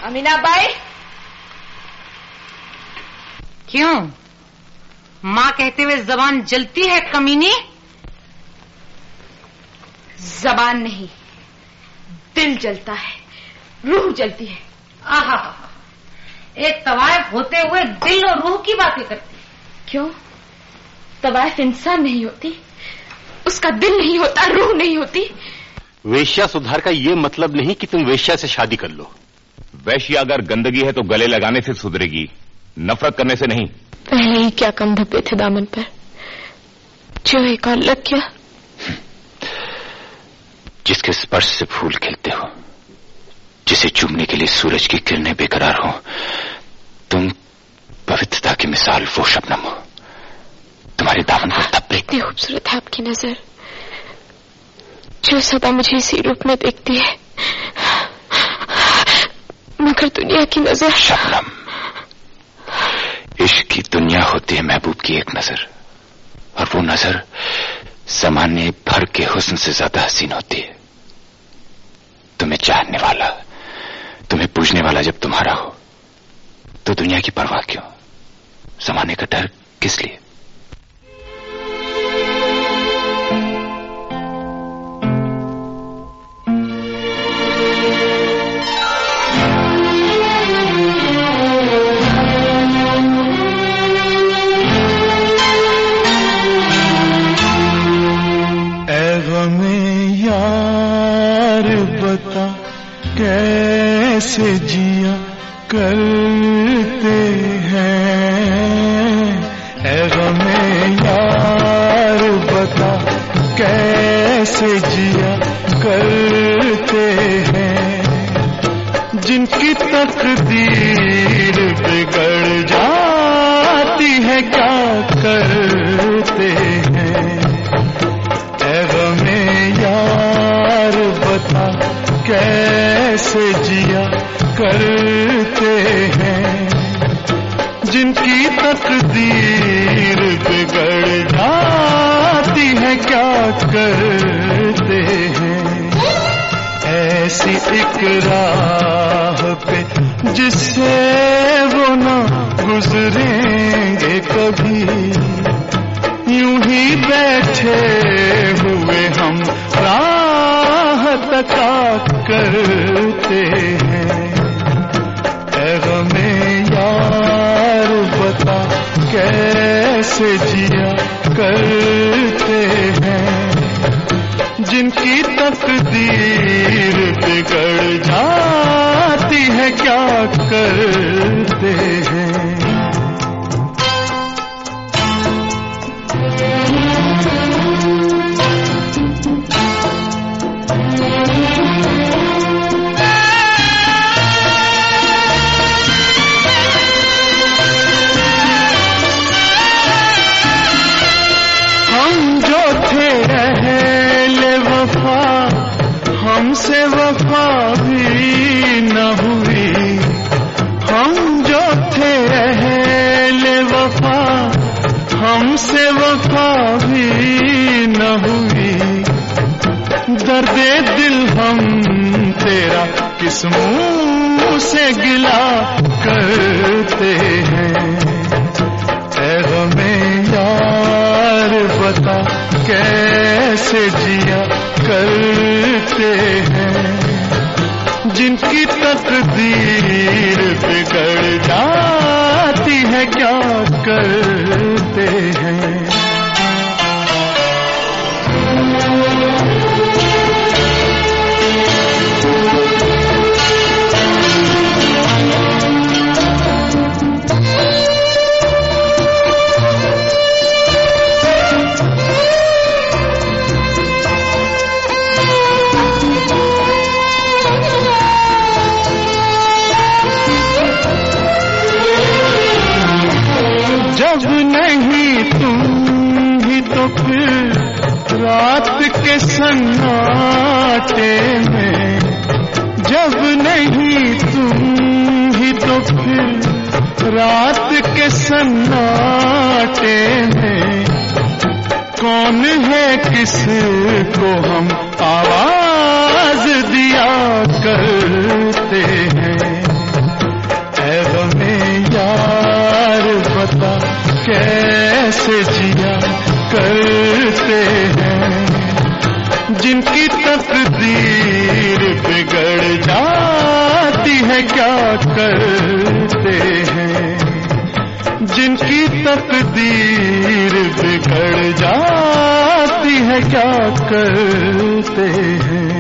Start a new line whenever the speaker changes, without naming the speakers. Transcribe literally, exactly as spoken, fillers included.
अमीनाबाई।
क्यों? माँ कहते हुए जबान जलती है कमीनी?
जबान नहीं, दिल जलता है, रूह जलती है।
आहा, एक तवायफ होते हुए दिल और रूह की बातें करती।
क्यों? तवायफ इंसान नहीं होती, उसका दिल नहीं होता, रूह नहीं होती।
वेश्या सुधार का ये मतलब नहीं कि तुम वेश्या से शादी कर लो। वेश्या अगर गंदगी है तो गले लगाने से सुधरेगी, नफरत करने से नहीं।
पहले ही क्या कम धब्बे थे दामन पर, जो एक और लग गया।
जिसके स्पर्श से फूल खिलते हो, जिसे चूमने के लिए सूरज की किरणें बेकरार हो, तुम पवित्रता की मिसाल वो शबनम हो। तुम्हारे दामन पर धब्बे।
इतनी खूबसूरत है आपकी नजर, जो सदा मुझे इसी रूप में देखती है, मगर दुनिया की नजर।
शबनम, इश्क की दुनिया होती है महबूब की एक नजर, और वो नजर जमाने भर के हुस्न से ज्यादा हसीन होती है। तुम्हें चाहने वाला, तुम्हें पूजने वाला जब तुम्हारा हो, तो दुनिया की परवाह क्यों? जमाने का डर किस लिए?
कैसे जिया करते हैं, ऐ गमे यार बता कैसे जिया करते हैं, जिनकी तकदीर बिगड़ जाती है क्या करते हैं। ऐ गमे यार बता कैसे जिया करते हैं, जिनकी तकदीर बिगड़ जाती है क्या करते हैं। ऐसी एक राह पे जिससे वो ना गुजरेंगे कभी, यूं ही बैठे हुए हम राह तका करते हैं। ऐ गमे यार बता कैसे जिया करते हैं, जिनकी तकदीर बिगड़ जाती है क्या करते हैं। हमसे वफा भी न हुई, हम जो थे अहले वफा, हमसे वफा भी न हुई। दर्दे दिल हम तेरा किस मुंह से गिला करते हैं। ऐ गमे यार बता कैसे जिया करते हैं, जिनकी तकदीर बिगड़ जाती है क्या करते हैं। जब नहीं तुम ही तो फिर रात के सन्नाटे में, जब नहीं तुम ही तो फिर रात के सन्नाटे में, कौन है किस को हम आवाज दिया करते हैं। कैसे जिया करते हैं। जिनकी तकदीर बिगड़ जाती है क्या करते हैं। जिनकी तकदीर बिगड़ जाती है क्या करते हैं।